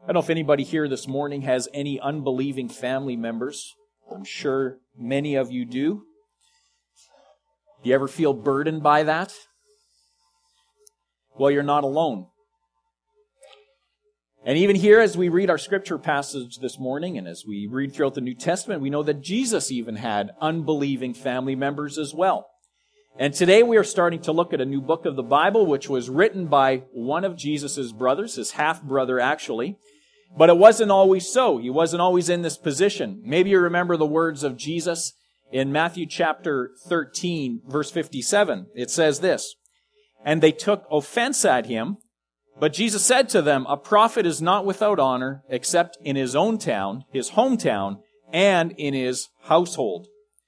don't know if anybody here this morning has any unbelieving family members. I'm sure many of you do. Do you ever feel burdened by that? Well, you're not alone. And even here, as we read our scripture passage this morning, and as we read throughout the New Testament, we know that Jesus even had unbelieving family members as well. And today we are starting to look at a new book of the Bible, which was written by one of Jesus' brothers, his half-brother actually. But it wasn't always so. He wasn't always in this position. Maybe you remember the words of Jesus in Matthew chapter 13, verse 57. It says this, "And they took offense at him, but Jesus said to them, a prophet is not without honor except in his own town, his hometown, and in his household."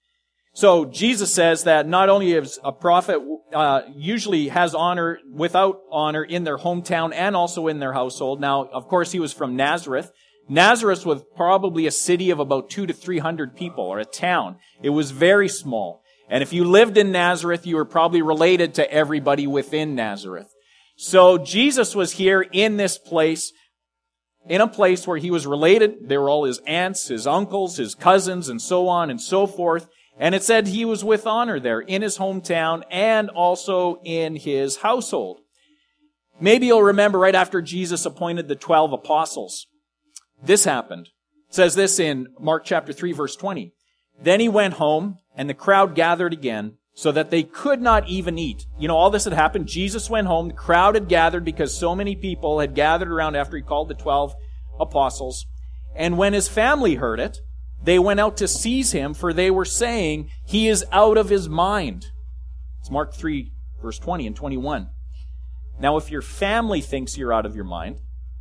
So Jesus says that not only is a prophet usually has honor without honor in their hometown and also in their household. Now, of course, he was from Nazareth. Nazareth was probably a city of about 200 to 300 people, or a town. It was very small. And if you lived in Nazareth, you were probably related to everybody within Nazareth. So Jesus was here in this place, in a place where he was related. They were all his aunts, his uncles, his cousins, and so on and so forth. And it said he was with honor there in his hometown and also in his household. Maybe you'll remember right after Jesus appointed the 12 apostles, this happened. It says this in Mark chapter 3, verse 20. "Then he went home, and the crowd gathered again, so that they could not even eat." You know, all this had happened. Jesus went home. The crowd had gathered because so many people had gathered around after he called the 12 apostles. And when his family heard it, they went out to seize him, for they were saying, "He is out of his mind." It's Mark 3, verse 20 and 21. Now, if your family thinks you're out of your mind,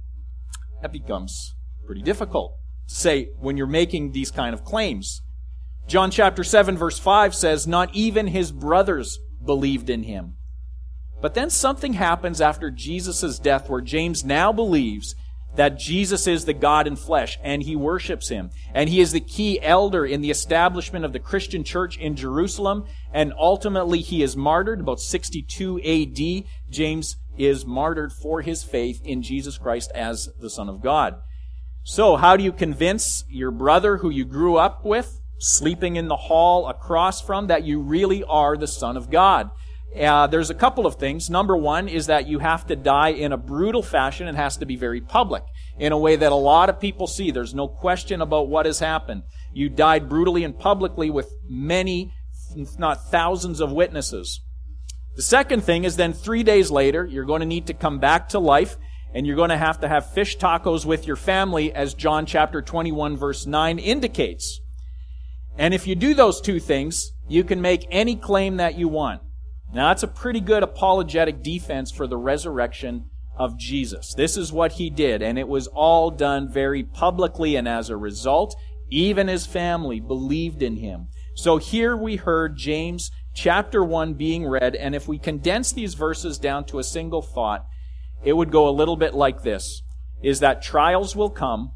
that becomes pretty difficult to say when you're making these kind of claims. John chapter 7 verse 5 says, "Not even his brothers believed in him." But then something happens after Jesus' death where James now believes that Jesus is the God in flesh and he worships him. And he is the key elder in the establishment of the Christian church in Jerusalem. And ultimately he is martyred about 62 AD. James is martyred for his faith in Jesus Christ as the Son of God. So how do you convince your brother who you grew up with, sleeping in the hall across from, that you really are the Son of God? There's a couple of things. Number one is that you have to die in a brutal fashion. It has to be very public, in a way that a lot of people see. There's no question about what has happened. You died brutally and publicly with many, if not thousands of witnesses. The second thing is then 3 days later, you're going to need to come back to life, and you're going to have fish tacos with your family, as John chapter 21 verse 9 indicates. And if you do those two things, you can make any claim that you want. Now, that's a pretty good apologetic defense for the resurrection of Jesus. This is what he did, and it was all done very publicly, and as a result, even his family believed in him. So here we heard James chapter 1 being read, and if we condense these verses down to a single thought, it would go a little bit like this, is that trials will come,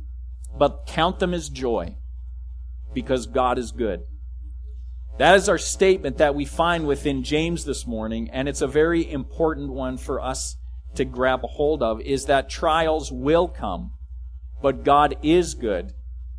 but count them as joy, because God is good. That is our statement that we find within James this morning, and it's a very important one for us to grab a hold of, is that trials will come, but God is good.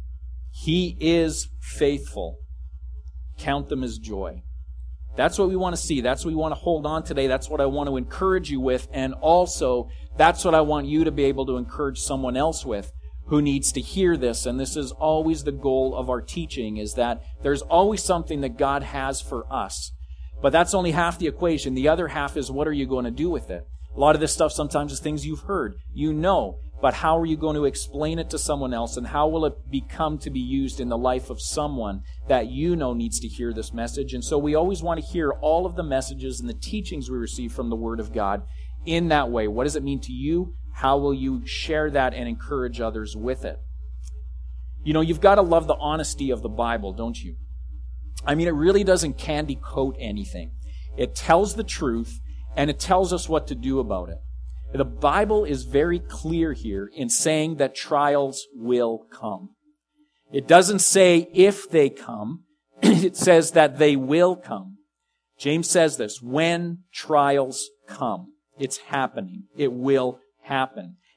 He is faithful. Count them as joy. That's what we want to see. That's what we want to hold on today. That's what I want to encourage you with, and also that's what I want you to be able to encourage someone else with who needs to hear this. And this is always the goal of our teaching, is that there's always something that God has for us. But that's only half the equation. The other half is, what are you going to do with it? A lot of this stuff sometimes is things you've heard, you know, but how are you going to explain it to someone else, and how will it become to be used in the life of someone that you know needs to hear this message? And so we always want to hear all of the messages and the teachings we receive from the Word of God in that way. What does it mean to you? How will you share that and encourage others with it? You know, you've got to love the honesty of the Bible, don't you? I mean, it really doesn't candy coat anything. It tells the truth, and it tells us what to do about it. The Bible is very clear here in saying that trials will come. It doesn't say if they come. It says that they will come. James says this, when trials come. It's happening. It will happen.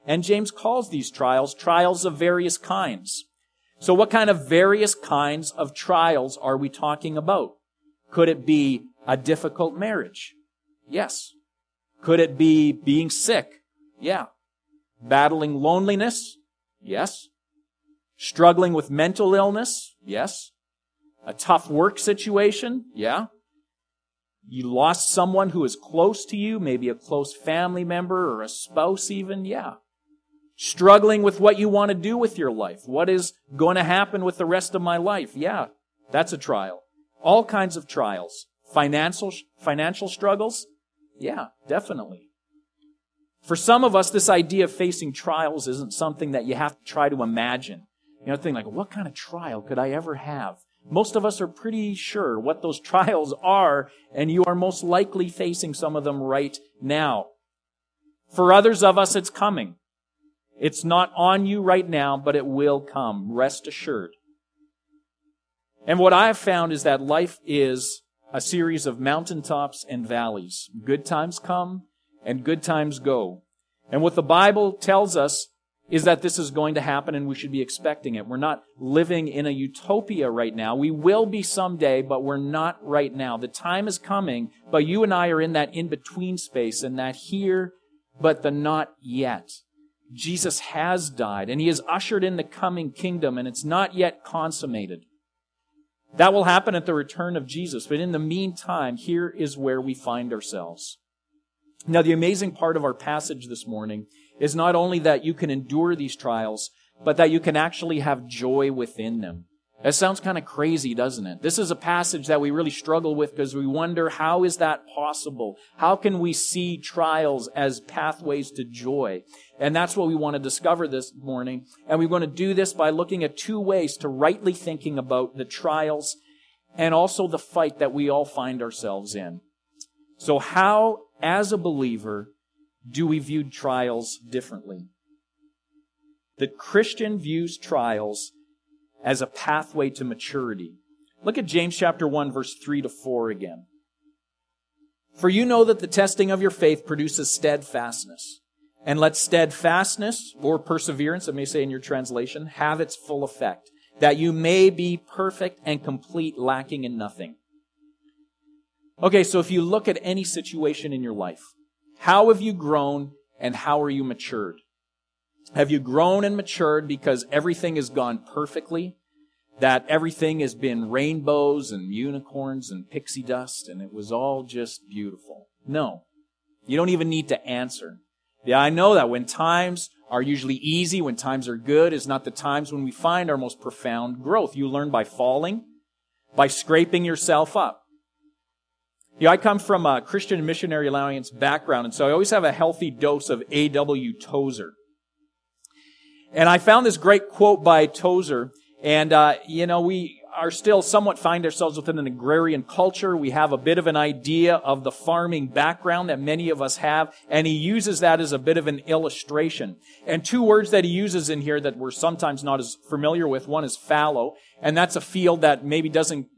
And James calls these trials trials of various kinds. So what kind of various kinds of trials are we talking about? Could it be a difficult marriage? Yes. Could it be being sick? Yeah. Battling loneliness? Yes. Struggling with mental illness? Yes. A tough work situation? Yeah. You lost someone who is close to you, maybe a close family member or a spouse even? Yeah. Struggling with what you want to do with your life. What is going to happen with the rest of my life? Yeah, that's a trial. All kinds of trials. Financial struggles? Yeah, definitely. For some of us, this idea of facing trials isn't something that you have to try to imagine. You know, think like, what kind of trial could I ever have? Most of us are pretty sure what those trials are, and you are most likely facing some of them right now. For others of us, it's coming. It's not on you right now, but it will come. Rest assured. And what I have found is that life is a series of mountaintops and valleys. Good times come and good times go. And what the Bible tells us is that this is going to happen and we should be expecting it. We're not living in a utopia right now. We will be someday, but we're not right now. The time is coming, but you and I are in that in-between space, and that here, but the not yet. Jesus has died, and He has ushered in the coming kingdom, and it's not yet consummated. That will happen at the return of Jesus, but in the meantime, here is where we find ourselves. Now, the amazing part of our passage this morning is not only that you can endure these trials, but that you can actually have joy within them. That sounds kind of crazy, doesn't it? This is a passage that we really struggle with because we wonder, how is that possible? How can we see trials as pathways to joy? And that's what we want to discover this morning. And we want to do this by looking at two ways to rightly thinking about the trials and also the fight that we all find ourselves in. So how, as a believer, do we view trials differently? The Christian views trials as a pathway to maturity. Look at James chapter 1, verse 3 to 4 again. For you know that the testing of your faith produces steadfastness. And let steadfastness, or perseverance, it may say in your translation, have its full effect, that you may be perfect and complete, lacking in nothing. Okay, so if you look at any situation in your life, how have you grown and how are you matured? Have you grown and matured because everything has gone perfectly? That everything has been rainbows and unicorns and pixie dust and it was all just beautiful? No. You don't even need to answer. Yeah, I know that when times are usually easy, when times are good, is not the times when we find our most profound growth. You learn by falling, by scraping yourself up. Yeah, I come from a Christian Missionary Alliance background, and so I always have a healthy dose of A.W. Tozer. And I found this great quote by Tozer, and, we are still somewhat find ourselves within an agrarian culture. We have a bit of an idea of the farming background that many of us have, and he uses that as a bit of an illustration. And two words that he uses in here that we're sometimes not as familiar with. One is fallow, and that's a field that maybe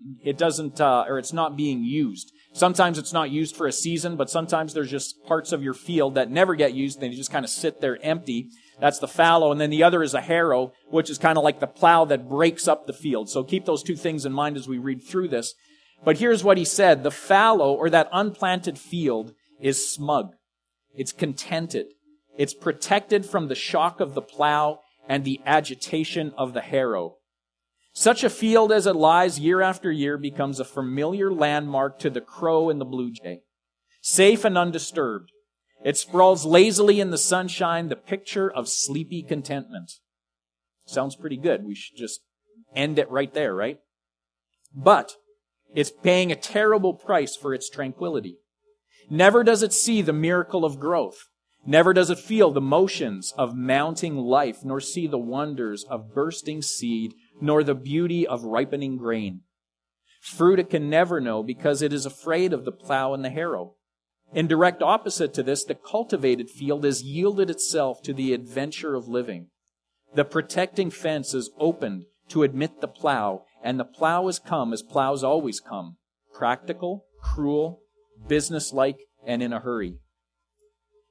it's not being used. Sometimes it's not used for a season, but sometimes there's just parts of your field that never get used, and they just kind of sit there empty. That's the fallow. And then the other is a harrow, which is kind of like the plow that breaks up the field. So keep those two things in mind as we read through this. But here's what he said. The fallow, or that unplanted field, is smug. It's contented. It's protected from the shock of the plow and the agitation of the harrow. Such a field as it lies year after year becomes a familiar landmark to the crow and the blue jay. Safe and undisturbed. It sprawls lazily in the sunshine, the picture of sleepy contentment. Sounds pretty good. We should just end it right there, right? But it's paying a terrible price for its tranquility. Never does it see the miracle of growth. Never does it feel the motions of mounting life, nor see the wonders of bursting seed, nor the beauty of ripening grain. Fruit it can never know because it is afraid of the plow and the harrow. In direct opposite to this, the cultivated field has yielded itself to the adventure of living. The protecting fence is opened to admit the plow, and the plow has come as plows always come, practical, cruel, businesslike, and in a hurry.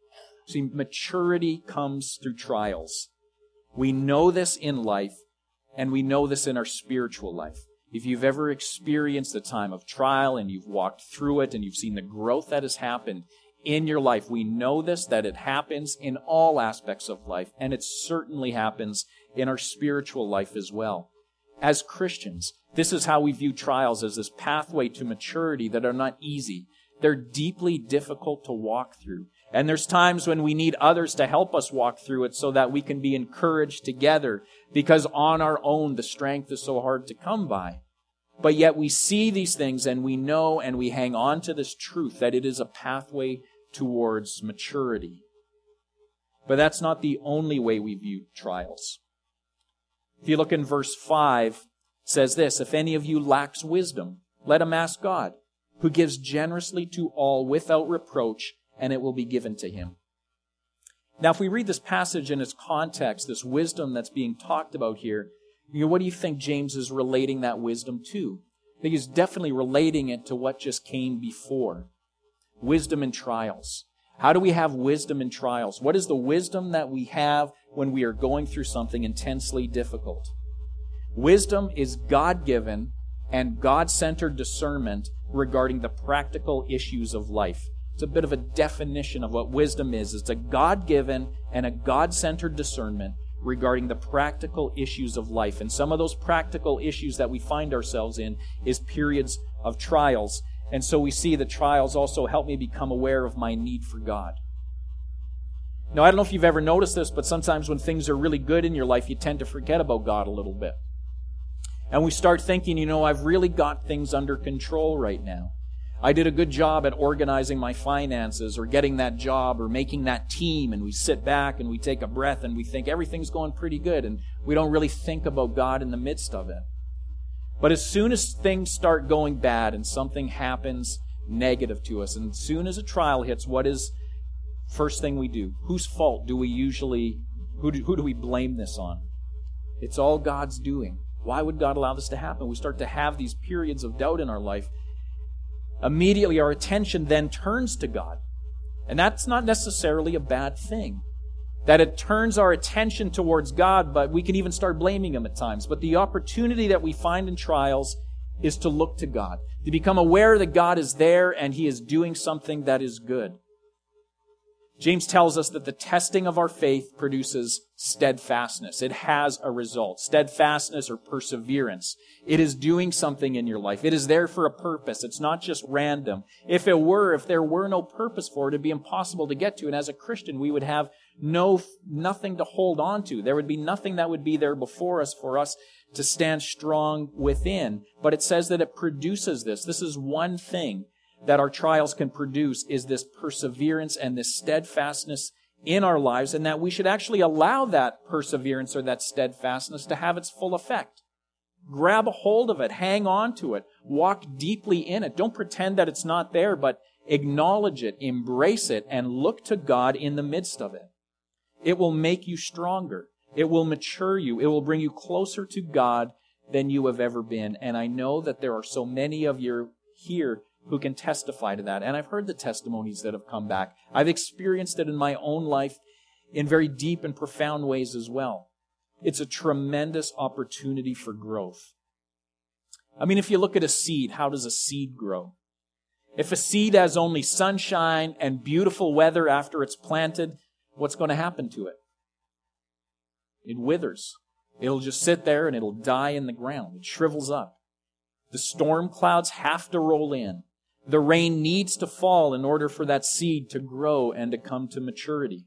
See, maturity comes through trials. We know this in life, and we know this in our spiritual life. If you've ever experienced a time of trial and you've walked through it and you've seen the growth that has happened in your life, we know this, that it happens in all aspects of life, and it certainly happens in our spiritual life as well. As Christians, this is how we view trials, as this pathway to maturity that are not easy. They're deeply difficult to walk through. And there's times when we need others to help us walk through it so that we can be encouraged together, because on our own the strength is so hard to come by. But yet we see these things and we know and we hang on to this truth that it is a pathway towards maturity. But that's not the only way we view trials. If you look in verse 5, it says this, "If any of you lacks wisdom, let him ask God, who gives generously to all without reproach, and it will be given to him." Now, if we read this passage in its context, this wisdom that's being talked about here, what do you think James is relating that wisdom to? I think he's definitely relating it to what just came before. Wisdom in trials. How do we have wisdom in trials? What is the wisdom that we have when we are going through something intensely difficult? Wisdom is God-given and God-centered discernment regarding the practical issues of life. It's a bit of a definition of what wisdom is. It's a God-given and a God-centered discernment regarding the practical issues of life. And some of those practical issues that we find ourselves in is periods of trials. And so we see that trials also help me become aware of my need for God. Now, I don't know if you've ever noticed this, but sometimes when things are really good in your life, you tend to forget about God a little bit. And we start thinking, I've really got things under control right now. I did a good job at organizing my finances or getting that job or making that team, and we sit back and we take a breath and we think everything's going pretty good, and we don't really think about God in the midst of it. But as soon as things start going bad and something happens negative to us, and as soon as a trial hits, what is first thing we do? Whose fault do we usually, who do we blame this on? It's all God's doing. Why would God allow this to happen? We start to have these periods of doubt in our life. Immediately our attention then turns to God. And that's not necessarily a bad thing. That it turns our attention towards God, but we can even start blaming Him at times. But the opportunity that we find in trials is to look to God, to become aware that God is there and He is doing something that is good. James tells us that the testing of our faith produces steadfastness. It has a result. Steadfastness or perseverance. It is doing something in your life. It is there for a purpose. It's not just random. If there were no purpose for it, it'd be impossible to get to. And as a Christian, we would have nothing to hold on to. There would be nothing that would be there before us for us to stand strong within. But it says that it produces this. This is one thing that our trials can produce, is this perseverance and this steadfastness in our lives, and that we should actually allow that perseverance or that steadfastness to have its full effect. Grab a hold of it, hang on to it, walk deeply in it. Don't pretend that it's not there, but acknowledge it, embrace it, and look to God in the midst of it. It will make you stronger. It will mature you. It will bring you closer to God than you have ever been. And I know that there are so many of you here who can testify to that. And I've heard the testimonies that have come back. I've experienced it in my own life in very deep and profound ways as well. It's a tremendous opportunity for growth. I mean, if you look at a seed, how does a seed grow? If a seed has only sunshine and beautiful weather after it's planted, what's going to happen to it? It withers. It'll just sit there and it'll die in the ground. It shrivels up. The storm clouds have to roll in. The rain needs to fall in order for that seed to grow and to come to maturity.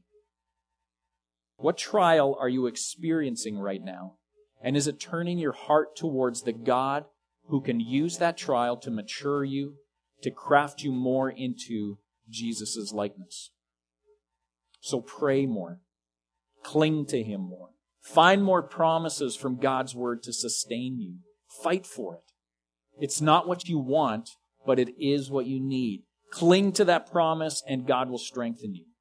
What trial are you experiencing right now? And is it turning your heart towards the God who can use that trial to mature you, to craft you more into Jesus' likeness? So pray more. Cling to Him more. Find more promises from God's Word to sustain you. Fight for it. It's not what you want, but it is what you need. Cling to that promise and God will strengthen you.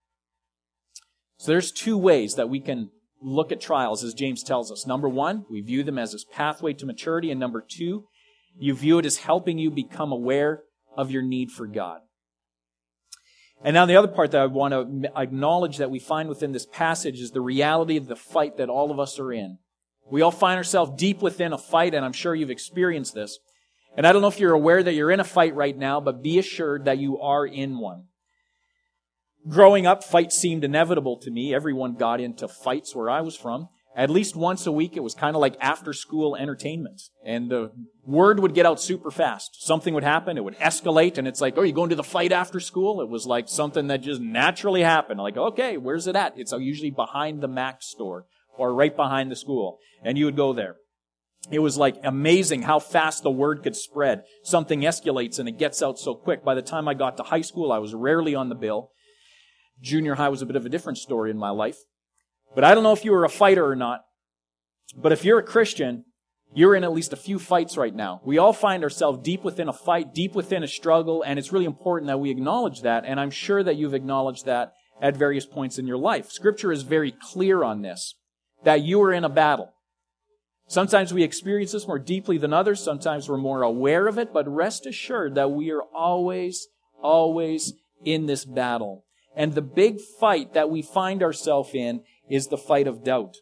So there's two ways that we can look at trials, as James tells us. Number one, we view them as this pathway to maturity. And number two, you view it as helping you become aware of your need for God. And now the other part that I want to acknowledge that we find within this passage is the reality of the fight that all of us are in. We all find ourselves deep within a fight, and I'm sure you've experienced this. And I don't know if you're aware that you're in a fight right now, but be assured that you are in one. Growing up, fights seemed inevitable to me. Everyone got into fights where I was from. At least once a week, it was kind of like after-school entertainment. And the word would get out super fast. Something would happen, it would escalate, and it's like, oh, you going to the fight after school? It was like something that just naturally happened. Like, okay, where's it at? It's usually behind the Mac store or right behind the school. And you would go there. It was like amazing how fast the word could spread. Something escalates and it gets out so quick. By the time I got to high school, I was rarely on the bill. Junior high was a bit of a different story in my life. But I don't know if you were a fighter or not. But if you're a Christian, you're in at least a few fights right now. We all find ourselves deep within a fight, deep within a struggle, and it's really important that we acknowledge that, and I'm sure that you've acknowledged that at various points in your life. Scripture is very clear on this, that you are in a battle. Sometimes we experience this more deeply than others. Sometimes we're more aware of it, but rest assured that we are always in this battle. And the big fight that we find ourselves in is the fight of doubt.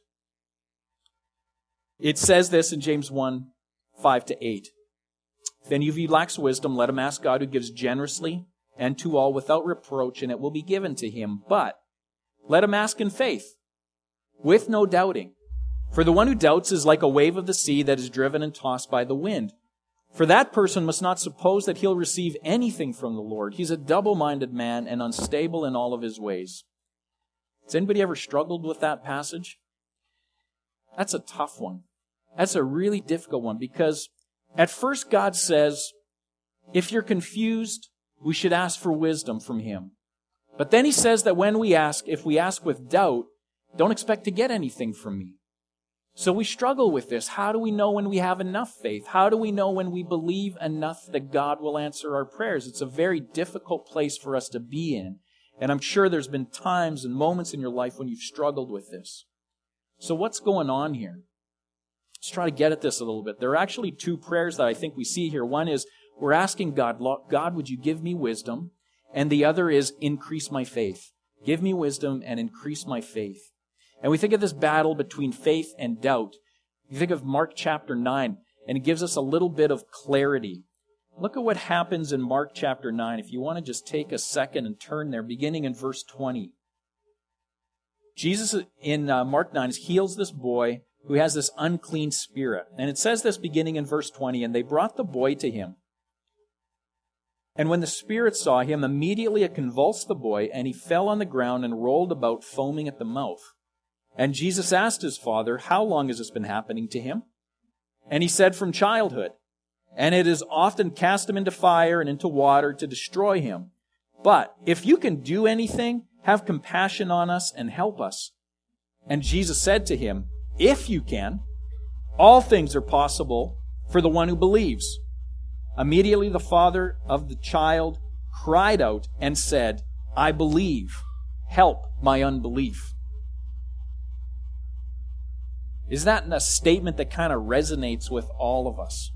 It says this in James 1, 5-8. If any of you lacks wisdom, let him ask God, who gives generously and to all without reproach, and it will be given to him. But let him ask in faith, with no doubting. For the one who doubts is like a wave of the sea that is driven and tossed by the wind. For that person must not suppose that he'll receive anything from the Lord. He's a double-minded man and unstable in all of his ways. Has anybody ever struggled with that passage? That's a tough one. That's a really difficult one, because at first God says, if you're confused, we should ask for wisdom from him. But then he says that when we ask, if we ask with doubt, don't expect to get anything from me. So we struggle with this. How do we know when we have enough faith? How do we know when we believe enough that God will answer our prayers? It's a very difficult place for us to be in. And I'm sure there's been times and moments in your life when you've struggled with this. So what's going on here? Let's try to get at this a little bit. There are actually two prayers that I think we see here. One is we're asking God, God, would you give me wisdom? And the other is increase my faith. Give me wisdom and increase my faith. And we think of this battle between faith and doubt. You think of Mark chapter 9, and it gives us a little bit of clarity. Look at what happens in Mark chapter 9. If you want to just take a second and turn there, beginning in verse 20. Jesus in Mark 9 heals this boy who has this unclean spirit. And it says this beginning in verse 20, and they brought the boy to him. And when the spirit saw him, immediately it convulsed the boy, and he fell on the ground and rolled about, foaming at the mouth. And Jesus asked his father, how long has this been happening to him? And he said, from childhood. And it has often cast him into fire and into water to destroy him. But if you can do anything, have compassion on us and help us. And Jesus said to him, if you can, all things are possible for the one who believes. Immediately the father of the child cried out and said, I believe. Help my unbelief. Is that a statement that kind of resonates with all of us?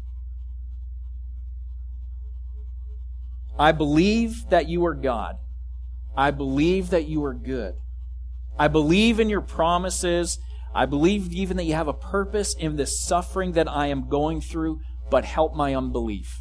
I believe that you are God. I believe that you are good. I believe in your promises. I believe even that you have a purpose in this suffering that I am going through, but help my unbelief.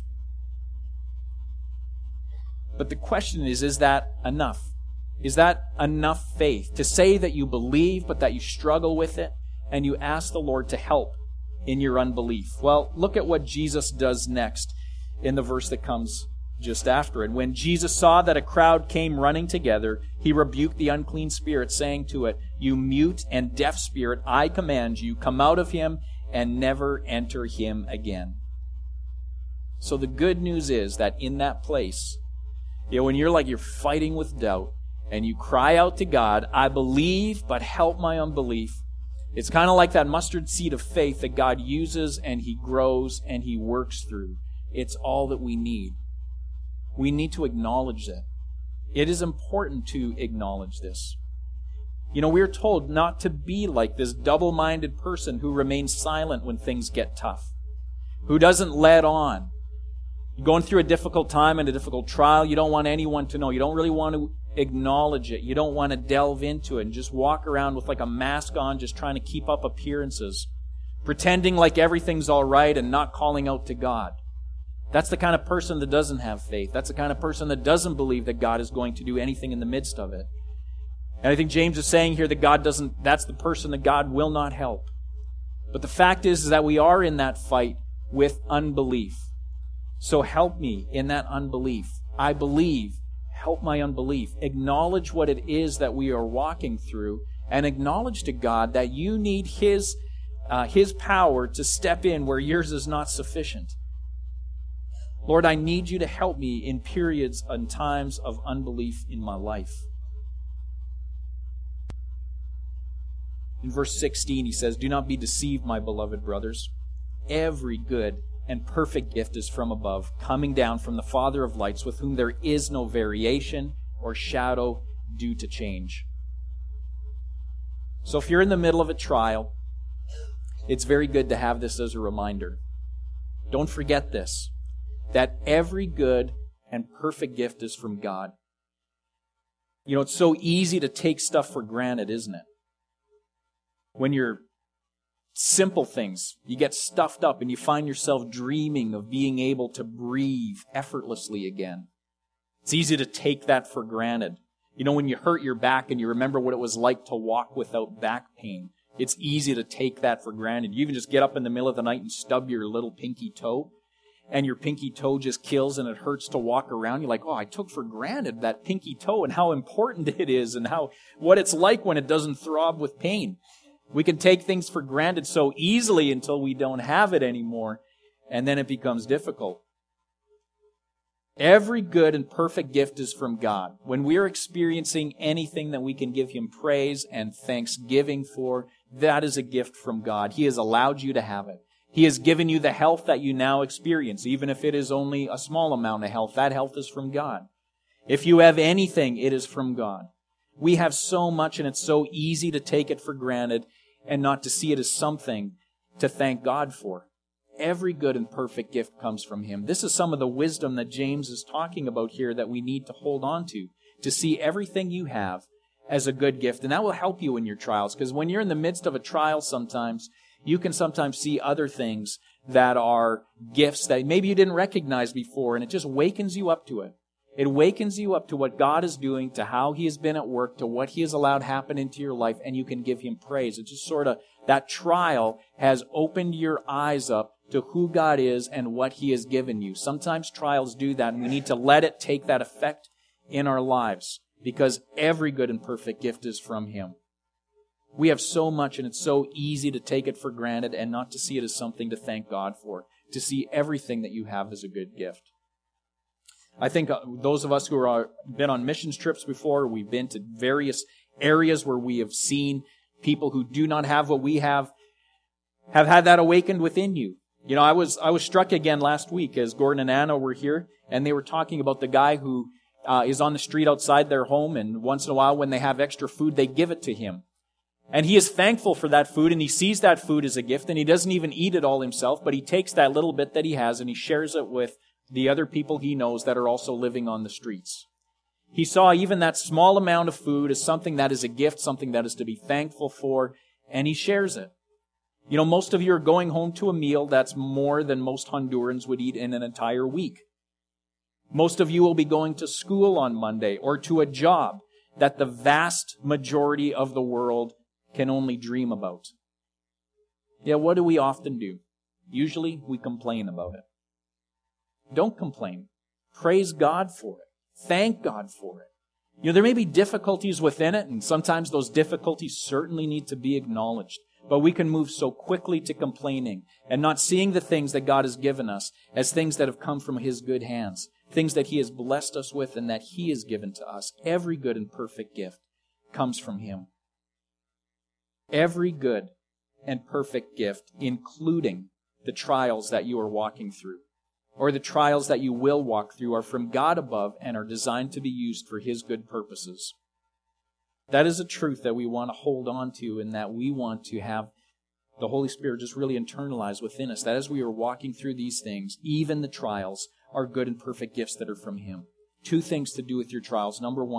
But the question is that enough? Is that enough faith to say that you believe, but that you struggle with it? And you ask the Lord to help in your unbelief. Well, look at what Jesus does next in the verse that comes just after. And when Jesus saw that a crowd came running together, he rebuked the unclean spirit, saying to it, you mute and deaf spirit, I command you, come out of him and never enter him again. So the good news is that in that place, when you're fighting with doubt and you cry out to God, I believe, but help my unbelief. It's kind of like that mustard seed of faith that God uses and he grows and he works through. It's all that we need. We need to acknowledge that. It is important to acknowledge this. We're told not to be like this double-minded person who remains silent when things get tough, who doesn't let on. You're going through a difficult time and a difficult trial, you don't want anyone to know. You don't really want acknowledge it. You don't want to delve into it and just walk around with like a mask on, just trying to keep up appearances, pretending like everything's all right and not calling out to God. That's the kind of person that doesn't have faith. That's the kind of person that doesn't believe that God is going to do anything in the midst of it. And I think James is saying here that that's the person that God will not help. But the fact is that we are in that fight with unbelief. So help me in that unbelief. I believe. Help my unbelief. Acknowledge what it is that we are walking through, and acknowledge to God that you need His power to step in where yours is not sufficient. Lord, I need you to help me in periods and times of unbelief in my life. In verse 16, he says, "Do not be deceived, my beloved brothers. Every good and perfect gift is from above, coming down from the Father of lights, with whom there is no variation or shadow due to change." So if you're in the middle of a trial, it's very good to have this as a reminder. Don't forget this, that every good and perfect gift is from God. You know, it's so easy to take stuff for granted, isn't it? When you're simple things, you get stuffed up and you find yourself dreaming of being able to breathe effortlessly again. It's easy to take that for granted. You know, when you hurt your back and you remember what it was like to walk without back pain, it's easy to take that for granted. You even just get up in the middle of the night and stub your little pinky toe, and your pinky toe just kills and it hurts to walk around. You're like, oh, I took for granted that pinky toe and how important it is and what it's like when it doesn't throb with pain. We can take things for granted so easily until we don't have it anymore, and then it becomes difficult. Every good and perfect gift is from God. When we're experiencing anything that we can give Him praise and thanksgiving for, that is a gift from God. He has allowed you to have it. He has given you the health that you now experience, even if it is only a small amount of health. That health is from God. If you have anything, it is from God. We have so much, and it's so easy to take it for granted and not to see it as something to thank God for. Every good and perfect gift comes from Him. This is some of the wisdom that James is talking about here that we need to hold on to see everything you have as a good gift. And that will help you in your trials, because when you're in the midst of a trial sometimes, you can sometimes see other things that are gifts that maybe you didn't recognize before, and it just wakens you up to it. It wakens you up to what God is doing, to how He has been at work, to what He has allowed happen into your life, and you can give Him praise. It's just sort of, that trial has opened your eyes up to who God is and what He has given you. Sometimes trials do that, and we need to let it take that effect in our lives, because every good and perfect gift is from Him. We have so much, and it's so easy to take it for granted and not to see it as something to thank God for, to see everything that you have as a good gift. I think those of us who have been on missions trips before, we've been to various areas where we have seen people who do not have what we have had that awakened within you. You know, I was struck again last week as Gordon and Anna were here, and they were talking about the guy who is on the street outside their home, and once in a while when they have extra food, they give it to him. And he is thankful for that food, and he sees that food as a gift, and he doesn't even eat it all himself, but he takes that little bit that he has and he shares it with the other people he knows that are also living on the streets. He saw even that small amount of food as something that is a gift, something that is to be thankful for, and he shares it. You know, most of you are going home to a meal that's more than most Hondurans would eat in an entire week. Most of you will be going to school on Monday or to a job that the vast majority of the world can only dream about. Yeah, what do we often do? Usually we complain about it. Don't complain. Praise God for it. Thank God for it. You know, there may be difficulties within it, and sometimes those difficulties certainly need to be acknowledged. But we can move so quickly to complaining and not seeing the things that God has given us as things that have come from His good hands, things that He has blessed us with and that He has given to us. Every good and perfect gift comes from Him. Every good and perfect gift, including the trials that you are walking through, or the trials that you will walk through, are from God above and are designed to be used for His good purposes. That is a truth that we want to hold on to, and that we want to have the Holy Spirit just really internalize within us, that as we are walking through these things, even the trials are good and perfect gifts that are from Him. 2 things to do with your trials. Number 1,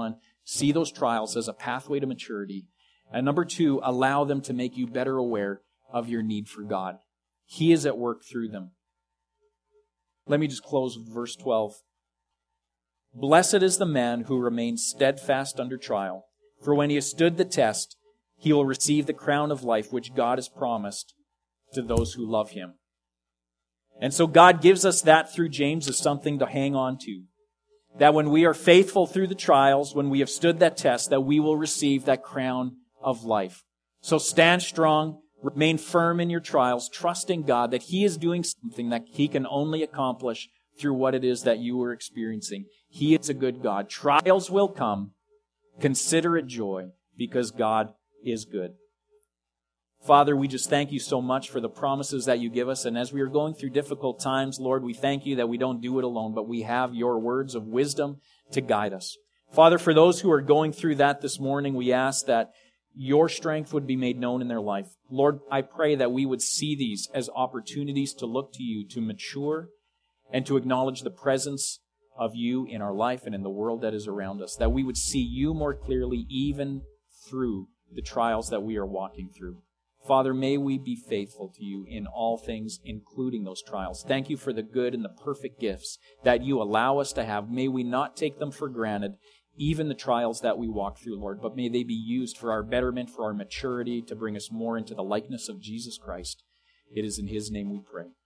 See those trials as a pathway to maturity. And number 2, allow them to make you better aware of your need for God. He is at work through them. Let me just close with verse 12. Blessed is the man who remains steadfast under trial, for when he has stood the test, he will receive the crown of life which God has promised to those who love him. And so God gives us that through James as something to hang on to. That when we are faithful through the trials, when we have stood that test, that we will receive that crown of life. So stand strong, remain firm in your trials, trusting God that He is doing something that He can only accomplish through what it is that you are experiencing. He is a good God. Trials will come. Consider it joy, because God is good. Father, we just thank you so much for the promises that you give us. And as we are going through difficult times, Lord, we thank you that we don't do it alone, but we have your words of wisdom to guide us. Father, for those who are going through that this morning, we ask that your strength would be made known in their life. Lord, I pray that we would see these as opportunities to look to you, to mature, and to acknowledge the presence of you in our life and in the world that is around us. That we would see you more clearly even through the trials that we are walking through. Father, may we be faithful to you in all things, including those trials. Thank you for the good and the perfect gifts that you allow us to have. May we not take them for granted, even the trials that we walk through, Lord, but may they be used for our betterment, for our maturity, to bring us more into the likeness of Jesus Christ. It is in His name we pray.